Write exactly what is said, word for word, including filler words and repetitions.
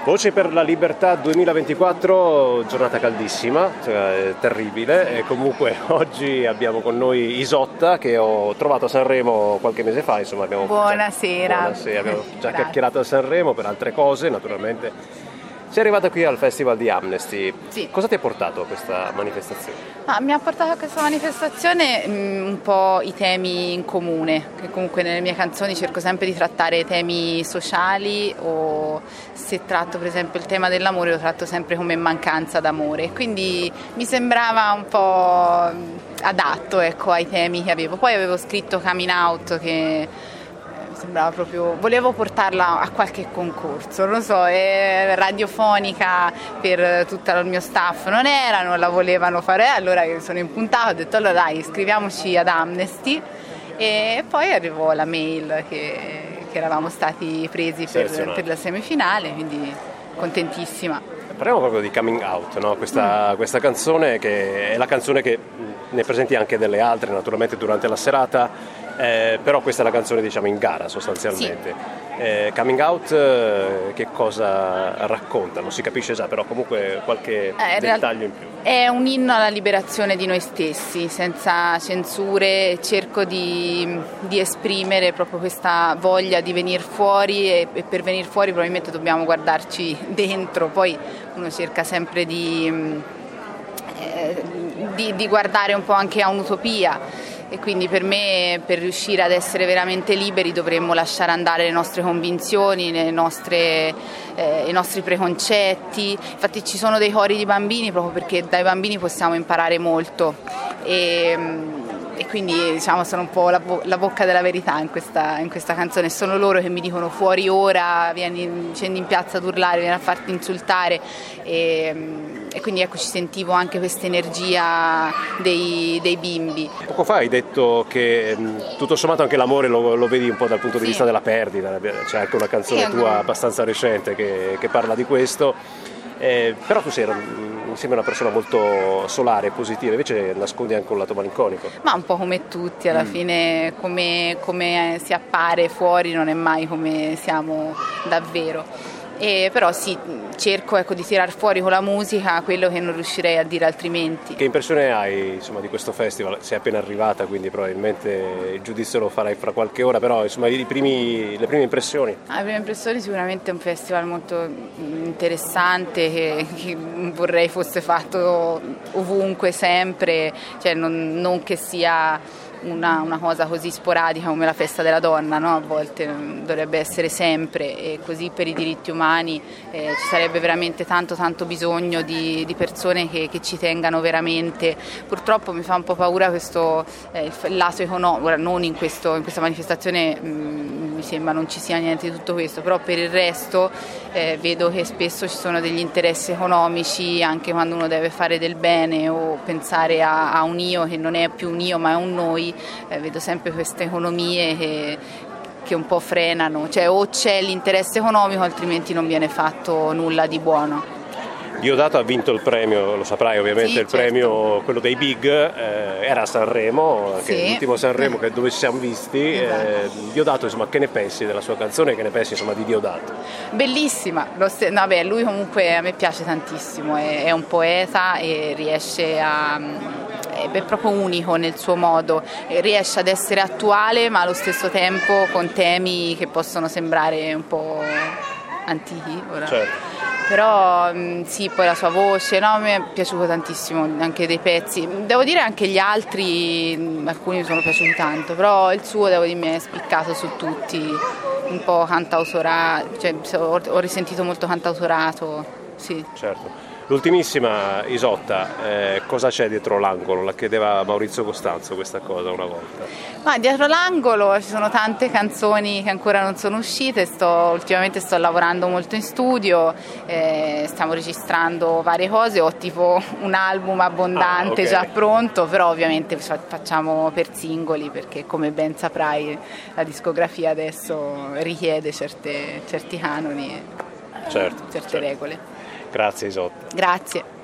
Voci per la Libertà duemilaventiquattro, giornata caldissima, cioè, terribile, e comunque oggi abbiamo con noi Isotta, che ho trovato a Sanremo qualche mese fa, insomma abbiamo Buonasera. Già, buonasera, abbiamo già chiacchierato a Sanremo per altre cose, naturalmente. Sei arrivata qui al Festival di Amnesty. Sì. Cosa ti ha portato a questa manifestazione? Ah, mi ha portato a questa manifestazione mh, un po' i temi in comune, che comunque nelle mie canzoni cerco sempre di trattare temi sociali, o se tratto per esempio il tema dell'amore lo tratto sempre come mancanza d'amore, quindi mi sembrava un po' adatto, ecco, ai temi che avevo. Poi avevo scritto Coming Out, che sembrava proprio, volevo portarla a qualche concorso, non so, è radiofonica per tutto il mio staff, non era, non la volevano fare, allora mi sono impuntata, ho detto allora dai, iscriviamoci ad Amnesty, e poi arrivò la mail che, che eravamo stati presi per, per la semifinale, quindi contentissima. Parliamo proprio di Coming Out, no? Questa, mm. questa canzone che è la canzone che ne presenti anche delle altre naturalmente durante la serata. Eh, però questa è la canzone, diciamo, in gara sostanzialmente. Sì. Eh, Coming Out, eh, che cosa racconta? Non si capisce già, però comunque qualche eh, dettaglio in più. È un inno alla liberazione di noi stessi, senza censure. Cerco di, di esprimere proprio questa voglia di venire fuori, e, e per venire fuori probabilmente dobbiamo guardarci dentro. Poi uno cerca sempre di, eh, di, di guardare un po' anche a un'utopia. E quindi per me, per riuscire ad essere veramente liberi, dovremmo lasciare andare le nostre convinzioni, le nostre, eh, i nostri preconcetti. Infatti ci sono dei cori di bambini proprio perché dai bambini possiamo imparare molto. E, e quindi diciamo sono un po' la, bo- la bocca della verità in questa, in questa canzone. Sono loro che mi dicono fuori ora, vieni, scendi in piazza ad urlare, vieni a farti insultare. E, e quindi ecco, ci sentivo anche questa energia dei, dei bimbi. Poco fa hai detto che mh, tutto sommato anche l'amore lo, lo vedi un po' dal punto di sì. vista della perdita, c'è anche una canzone sì, tua abbastanza recente che, che parla di questo, eh, però tu sei, mi sembra una persona molto solare e positiva, invece nascondi anche un lato malinconico. Ma un po' come tutti, alla mm. fine come, come si appare fuori non è mai come siamo davvero. E però sì, cerco ecco, di tirar fuori con la musica quello che non riuscirei a dire altrimenti. Che impressione hai insomma, di questo festival? Sei appena arrivata, quindi probabilmente il giudizio lo farai fra qualche ora, però insomma i primi, le prime impressioni? Ah, le prime impressioni sicuramente è un festival molto interessante che, che vorrei fosse fatto ovunque, sempre, cioè non, non che sia Una, una cosa così sporadica come la festa della donna, no? A volte dovrebbe essere sempre, e così per i diritti umani eh, ci sarebbe veramente tanto tanto bisogno di, di persone che, che ci tengano veramente. Purtroppo mi fa un po' paura questo eh, il lato economico, ora non in, questo, in questa manifestazione mh, mi sembra non ci sia niente di tutto questo, però per il resto eh, vedo che spesso ci sono degli interessi economici anche quando uno deve fare del bene o pensare a, a un io che non è più un io ma è un noi. Eh, vedo sempre queste economie che, che un po' frenano, cioè o c'è l'interesse economico altrimenti non viene fatto nulla di buono. Diodato ha vinto il premio, lo saprai ovviamente, sì, il certo. premio, quello dei Big, eh, era a Sanremo, sì. che l'ultimo Sanremo che dove ci siamo visti. Esatto. eh, Diodato, insomma, che ne pensi della sua canzone, che ne pensi insomma di Diodato? Bellissima, lo st- no, beh, lui comunque a me piace tantissimo, è, è un poeta e riesce a... è proprio unico nel suo modo, riesce ad essere attuale ma allo stesso tempo con temi che possono sembrare un po' antichi ora. Certo. Però sì, poi la sua voce, no, mi è piaciuto tantissimo, anche dei pezzi, devo dire anche gli altri, alcuni mi sono piaciuti tanto, però il suo devo dire mi è spiccato su tutti, un po' cantautorato, cioè ho risentito molto cantautorato, sì. Certo. L'ultimissima, Isotta, eh, cosa c'è dietro l'angolo? La chiedeva Maurizio Costanzo questa cosa una volta. Ma dietro l'angolo ci sono tante canzoni che ancora non sono uscite, sto, ultimamente sto lavorando molto in studio, eh, stiamo registrando varie cose, ho tipo un album abbondante ah, okay. già pronto, però ovviamente facciamo per singoli perché come ben saprai la discografia adesso richiede certe, certi canoni, certo, certe certo. regole. Grazie Isotta. Grazie.